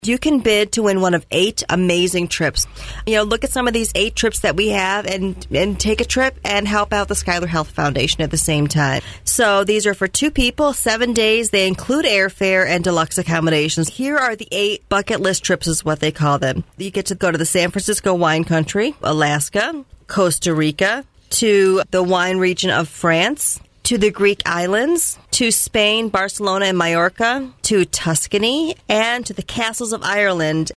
You can bid to win one of 8 amazing trips. Look at some of these 8 trips that we have and take a trip and help out the Schuyler Health Foundation at the same time. So these are for 2 people, 7 days. They include airfare and deluxe accommodations. Here are the 8 bucket list trips is what they call them. You get to go to the San Francisco wine country, Alaska, Costa Rica, to the wine region of France, to the Greek islands, to Spain, Barcelona, and Majorca, to Tuscany, and to the castles of Ireland.